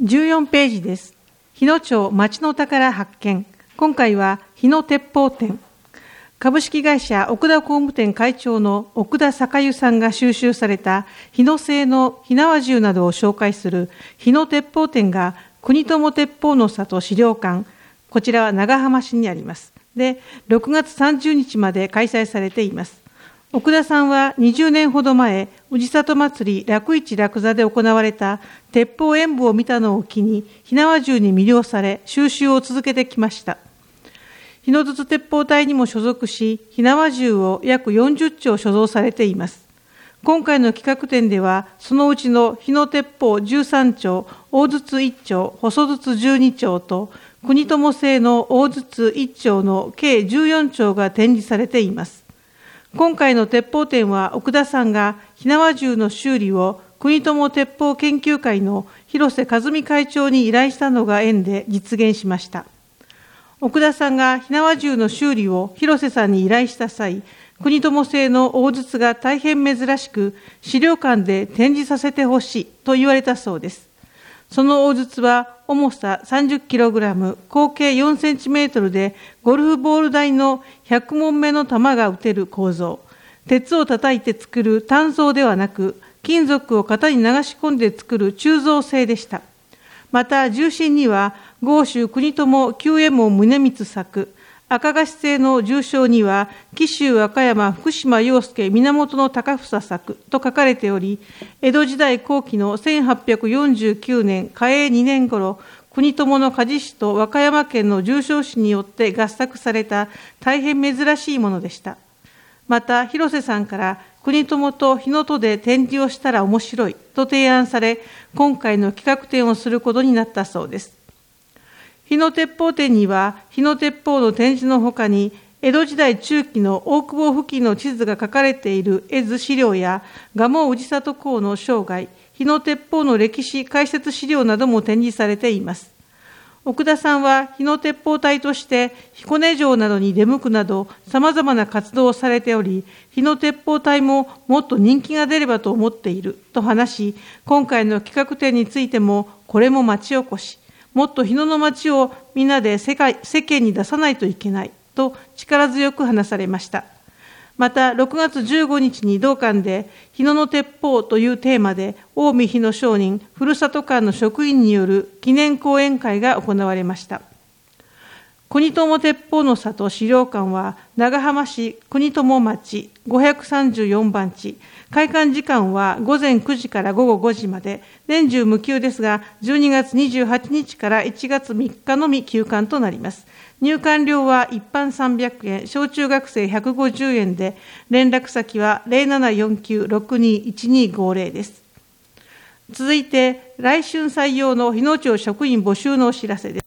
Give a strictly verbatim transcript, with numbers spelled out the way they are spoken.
じゅうよんページです。日野町町の宝発見。今回は日野鉄砲店。株式会社奥田工務店会長の奥田坂湯さんが収集された日野製の火縄銃などを紹介する日野鉄砲店が国友鉄砲の里資料館、こちらは長浜市にあります。で、ろくがつさんじゅうにちまで開催されています。奥田さんはにじゅうねんほど前、氏里祭り楽市楽座で行われた鉄砲演舞を見たのを機に、火縄銃に魅了され、収集を続けてきました。日野筒鉄砲隊にも所属し、火縄銃を約よんじゅっちょう所蔵されています。今回の企画展では、そのうちの日野鉄砲じゅうさんちょう、大筒いっちょう、細筒じゅうにちょうと、国友製の大筒いっちょうの計じゅうよんちょうが展示されています。今回の鉄砲展は奥田さんが火縄銃の修理を国友鉄砲研究会の広瀬和美会長に依頼したのが縁で実現しました。奥田さんが火縄銃の修理を広瀬さんに依頼した際、国友製の大筒が大変珍しく、資料館で展示させてほしいと言われたそうです。その大筒は重ささんじゅっキログラム、口径よんセンチメートルで、ゴルフボール大のひゃくもんめの弾が撃てる構造。鉄を叩いて作る単造ではなく、金属を型に流し込んで作る鋳造製でした。また、重心には、豪州国友久右衛門宗光作、赤菓子製の重賞には、紀州和歌山福島洋介源の高房作と書かれており、江戸時代後期のせんはっぴゃくよんじゅうきゅうねん嘉永にねん頃、国友の鍛冶師と和歌山県の重賞師によって合作された大変珍しいものでした。また、広瀬さんから国友と日野とで展示をしたら面白いと提案され、今回の企画展をすることになったそうです。日野鉄砲店には、日野鉄砲の展示のほかに、江戸時代中期の大久保付近の地図が書かれている絵図資料や、蒲生氏里公の生涯、日野鉄砲の歴史解説資料なども展示されています。奥田さんは日野鉄砲隊として彦根城などに出向くなど様々な活動をされており、日野鉄砲隊ももっと人気が出ればと思っていると話し、今回の企画展についてもこれも町おこし、もっと日野の町をみんなで世界、世間に出さないといけないと力強く話されました。また、ろくがつじゅうごにちに同館で、日野の鉄砲というテーマで、近江日野商人ふるさと館の職員による記念講演会が行われました。国友鉄砲の里資料館は、長浜市国友町ごひゃくさんじゅうよんばんち、開館時間はごぜんくじからごごごじまで、年中無休ですが、じゅうにがつにじゅうはちにちからいちがつみっかのみ休館となります。入館料は一般さんびゃくえん、小中学生ひゃくごじゅうえんで、連絡先は ゼロななよんきゅうろくにいちにごゼロ です。続いて、来春採用の日野町職員募集のお知らせです。